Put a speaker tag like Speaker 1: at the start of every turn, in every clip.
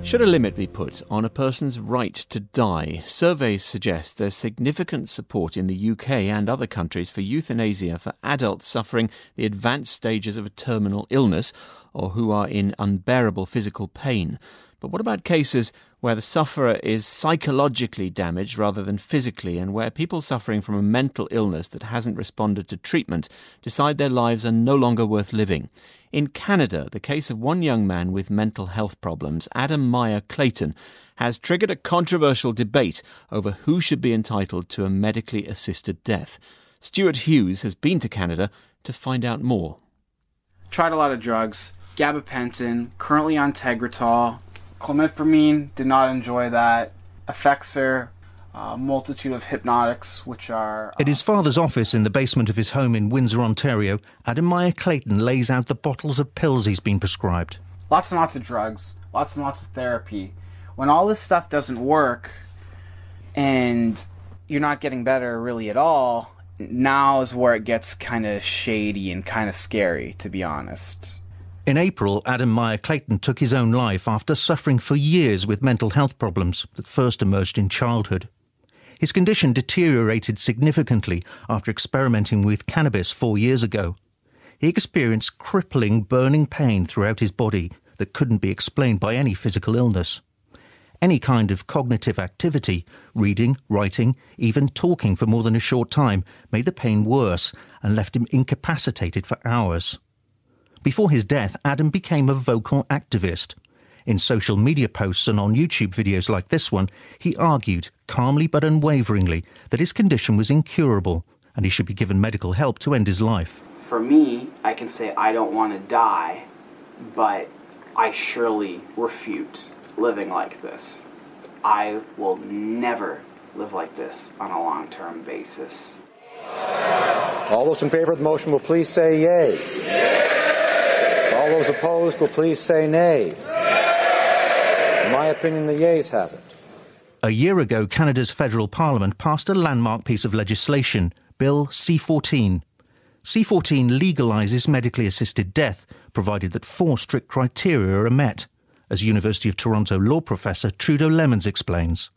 Speaker 1: Should a limit be put on a person's right to die? Surveys suggest there's significant support in the UK and other countries for euthanasia for adults suffering the advanced stages of a terminal illness or who are in unbearable physical pain. But what about cases where the sufferer is psychologically damaged rather than physically, and where people suffering from a mental illness that hasn't responded to treatment decide their lives are no longer worth living? In Canada, the case of one young man with mental health problems, Adam Meyer Clayton, has triggered a controversial debate over who should be entitled to a medically assisted death. Stuart Hughes has been to Canada to find out more.
Speaker 2: Tried a lot of drugs, gabapentin, currently on Tegretol. Clomipramine, did not enjoy that. Effexor, a multitude of hypnotics, which are...
Speaker 3: At his father's office in the basement of his home in Windsor, Ontario, Adam Meyer Clayton lays out the bottles of pills he's been prescribed.
Speaker 2: Lots and lots of drugs, lots and lots of therapy. When all this stuff doesn't work and you're not getting better really at all, now is where it gets kind of shady and kind of scary, to be honest.
Speaker 3: In April, Adam Meyer Clayton took his own life after suffering for years with mental health problems that first emerged in childhood. His condition deteriorated significantly after experimenting with cannabis 4 years ago. He experienced crippling, burning pain throughout his body that couldn't be explained by any physical illness. Any kind of cognitive activity, reading, writing, even talking for more than a short time, made the pain worse and left him incapacitated for hours. Before his death, Adam became a vocal activist. In social media posts and on YouTube videos like this one, he argued, calmly but unwaveringly, that his condition was incurable and he should be given medical help to end his life.
Speaker 2: For me, I can say I don't want to die, but I surely refute living like this. I will never live like this on a long-term basis.
Speaker 4: All those in favor of the motion will please say yay. Yay. All those opposed will please say nay. In my opinion, the yeas have it.
Speaker 3: A year ago, Canada's federal parliament passed a landmark piece of legislation, Bill C-14. C-14 legalises medically assisted death, provided that 4 strict criteria are met, as University of Toronto law professor Trudeau Lemons explains.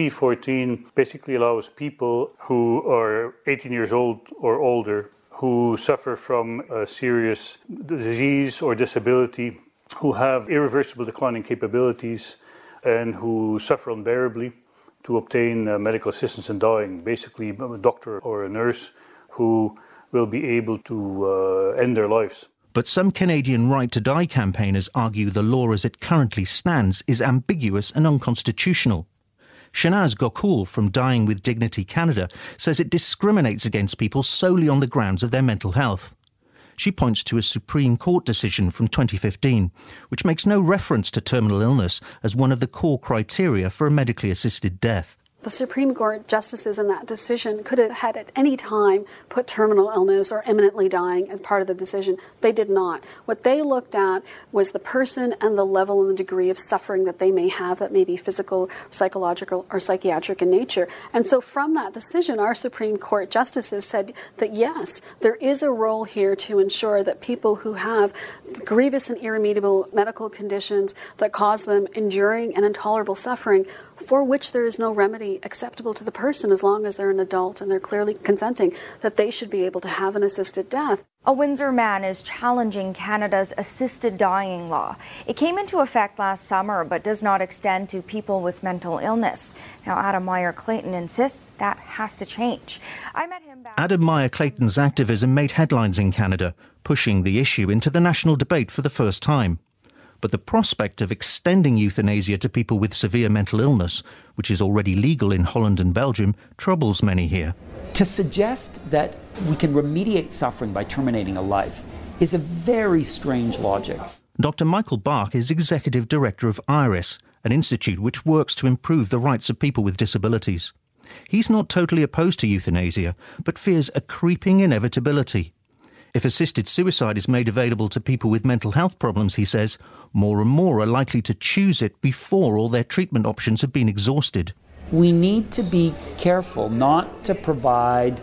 Speaker 5: C-14 basically allows people who are 18 years old or older who suffer from a serious disease or disability, who have irreversible declining capabilities, and who suffer unbearably to obtain medical assistance in dying. Basically, a doctor or a nurse who will be able to end their lives.
Speaker 3: But some Canadian Right to Die campaigners argue the law as it currently stands is ambiguous and unconstitutional. Shanaz Gokul from Dying with Dignity Canada says it discriminates against people solely on the grounds of their mental health. She points to a Supreme Court decision from 2015, which makes no reference to terminal illness as one of the core criteria for a medically assisted death.
Speaker 6: The Supreme Court justices in that decision could have had at any time put terminal illness or imminently dying as part of the decision. They did not. What they looked at was the person and the level and the degree of suffering that they may have that may be physical, psychological, or psychiatric in nature. And so from that decision, our Supreme Court justices said that yes, there is a role here to ensure that people who have grievous and irremediable medical conditions that cause them enduring and intolerable suffering for which there is no remedy acceptable to the person as long as they're an adult and they're clearly consenting, that they should be able to have an assisted death.
Speaker 7: A Windsor man is challenging Canada's assisted dying law. It came into effect last summer but does not extend to people with mental illness. Now, Adam Meyer Clayton insists that has to change. I met him back...
Speaker 3: Adam Meyer Clayton's activism made headlines in Canada, pushing the issue into the national debate for the first time. But the prospect of extending euthanasia to people with severe mental illness, which is already legal in Holland and Belgium, troubles many here.
Speaker 8: To suggest that we can remediate suffering by terminating a life is a very strange logic.
Speaker 3: Dr. Michael Bach is executive director of IRIS, an institute which works to improve the rights of people with disabilities. He's not totally opposed to euthanasia, but fears a creeping inevitability. If assisted suicide is made available to people with mental health problems, he says, more and more are likely to choose it before all their treatment options have been exhausted.
Speaker 8: We need to be careful not to provide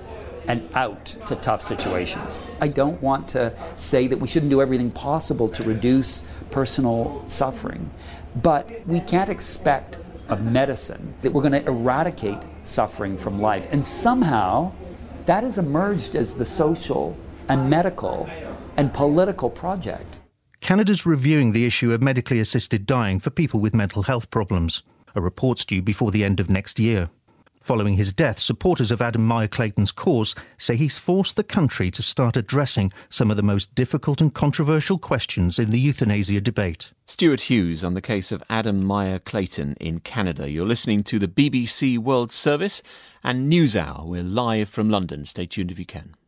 Speaker 8: an out to tough situations. I don't want to say that we shouldn't do everything possible to reduce personal suffering, but we can't expect of medicine that we're going to eradicate suffering from life. And somehow that has emerged as the social and medical and political project.
Speaker 3: Canada's reviewing the issue of medically assisted dying for people with mental health problems. A report's due before the end of next year. Following his death, supporters of Adam Myer-Clayton's cause say he's forced the country to start addressing some of the most difficult and controversial questions in the euthanasia debate.
Speaker 1: Stuart Hughes on the case of Adam Myer-Clayton in Canada. You're listening to the BBC World Service and NewsHour. We're live from London. Stay tuned if you can.